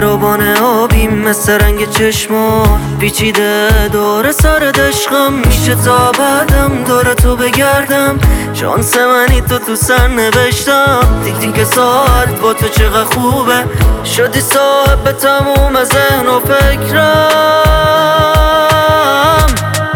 مهربان آبیم مثل رنگ چشمات پیچیده دور سر عشقم میشه تا بعدم دور تو بگردم شانس منی تو سر نوشتم تیک تیک ساعت با تو چقدر خوبه شدی صاحب تموم ذهن و فکرم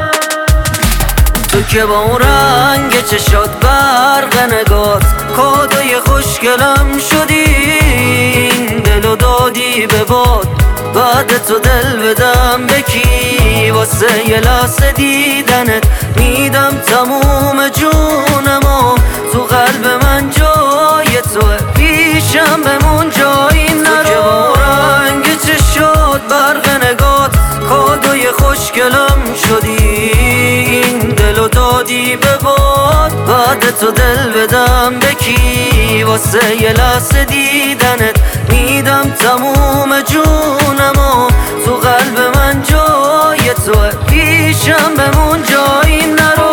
تو که با اون رنگ چشات برق نگات کادوی خوشگلم شدی این دلو دادی به باد بعد تو دل بدم به کی واسه یه لحظه دیدنت میدم تموم جونمو تو قلب من جای توه پیشم بمون جایی نرو تو که با رنگ چشات برق نگات کادوی خوشگلم شدی این دلو دادی به باد بعد تو دل بدم به کی واسه یه لحظه دیدنت میدم تموم جونمو تو قلب من جای توه پیشم بمون جایی نرو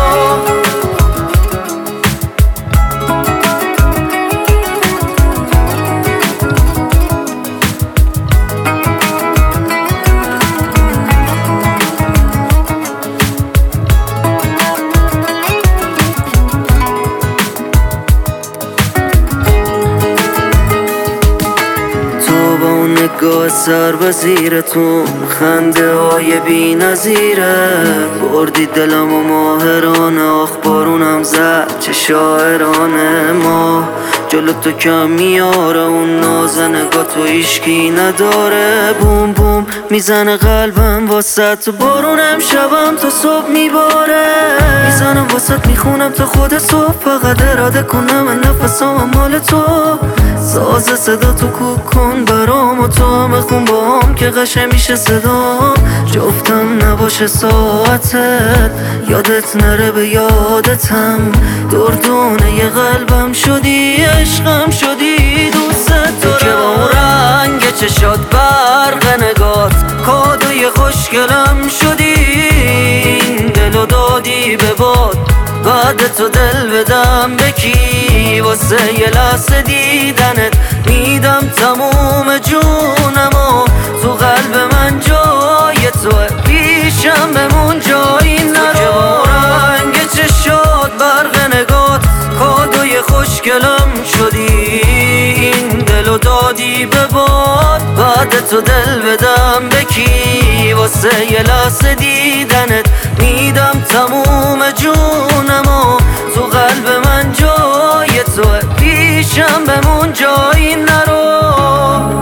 نگاه سر به زیرتون خنده های بی نظیره بردی دلم و ماهرانه آخ بارونم زد چه شاعرانه ما جلو تو کم میاره اون نازه نگاه تو ایشکی نداره بوم بوم میزنه قلبم واسه تو بارونم شبم تا صبح میباره میزنم واسه میخونم تا خود صبح فقط اراده کنم نفسام مال تو ساز صدا تو کوک کن برام و تو هم خون با هم که قشه میشه صدام جفتم نباشه ساعتت یادت نره به یادتم دردونه یه قلبم شدی عشقم شدی دوست تو که با اون رنگ چشات برق نگات کادوی خوشگلم شدی این دلو دادی به باد بعد تو دل بدم به کی واسه یه لحظه دیدنت میدم تموم جونمو تو قلب من جای توه پیشم بمون جایی نرو که با رنگ چشات برق نگات کادوی خوشگلم شدی این دلو دادی به باد بعد تو دل بدم به کی واسه یه لحظه دیدنت میدم تموم جونمو تو قلب من جای توه پیشم بمون جایی نرو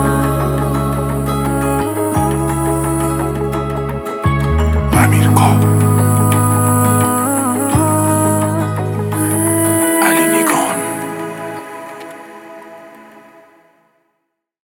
امیرکا